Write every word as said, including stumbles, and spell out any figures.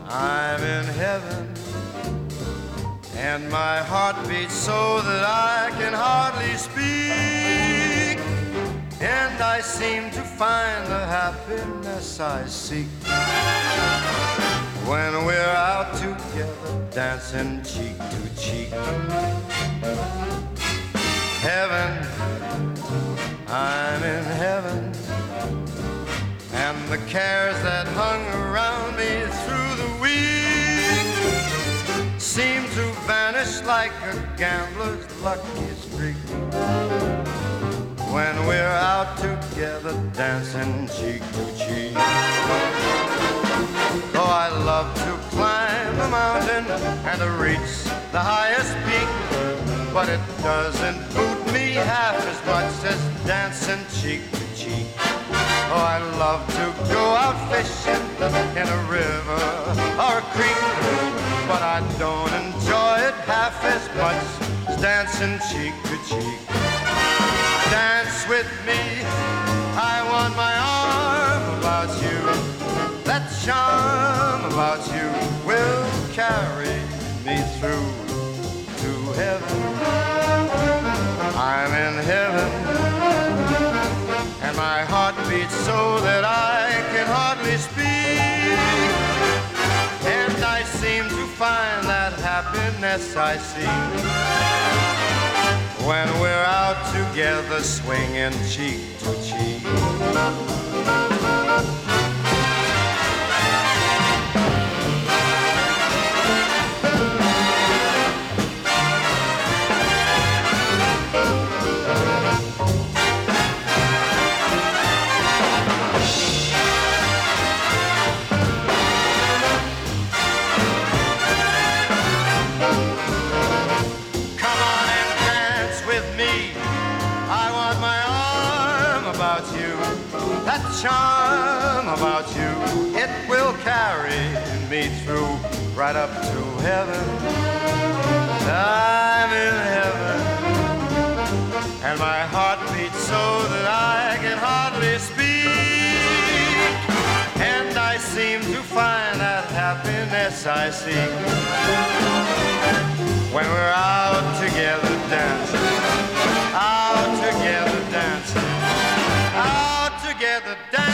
I'm in heaven, and my heart beats so that I can hardly speak, and I seem to find the happiness I seek when we're out together dancing cheek to cheek. Heaven, I'm in heaven, and the cares that hung around me through the week seem to vanish like a gambler's lucky streak when we're out together dancing cheek to cheek. Oh, I love to climb a mountain and to reach the highest peak, but it doesn't boot me half as much as dancing cheek to cheek. Oh, I love to go out fishing in a river or a creek, but I don't enjoy it half as much as dancing cheek to cheek. Dance with me, I want my arm about you. That charm about you will carry me through to heaven. I'm in heaven, and my heart beats so that I can hardly speak, and I seem to find that happiness I seek when we're out together swinging cheek to cheek. That charm about you, it will carry me through right up to heaven. I'm in heaven, and my heart beats so that I can hardly speak, and I seem to find that happiness I seek when we're out together dancing, out together dancing, out together dancing.